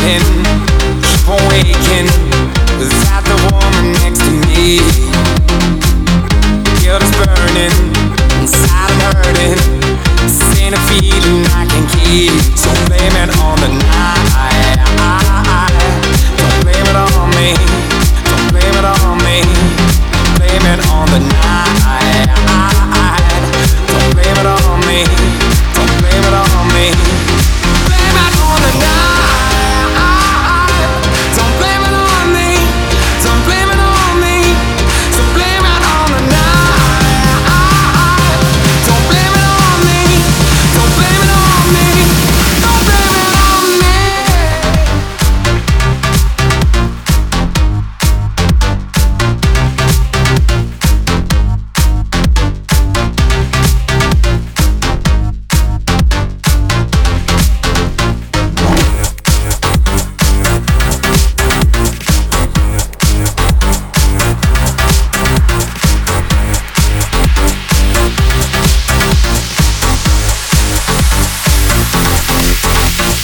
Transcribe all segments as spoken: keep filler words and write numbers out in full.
burning, keep on waking without the woman next to me. Guilt is burning, inside I'm hurting. This ain't a feeling I can keep. So blame it on the night. Don't blame it on me. Don't blame it on me. Blame it on the night. Don't blame it on me. Don't blame it on me. Blame it on the night. Don't blame it on me. Don't blame it on me. So blame it on the night. Don't blame it on me. Don't blame it on me. Don't blame it on me.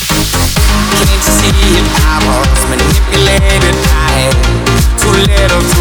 Can't you see it? I was manipulated. I had too little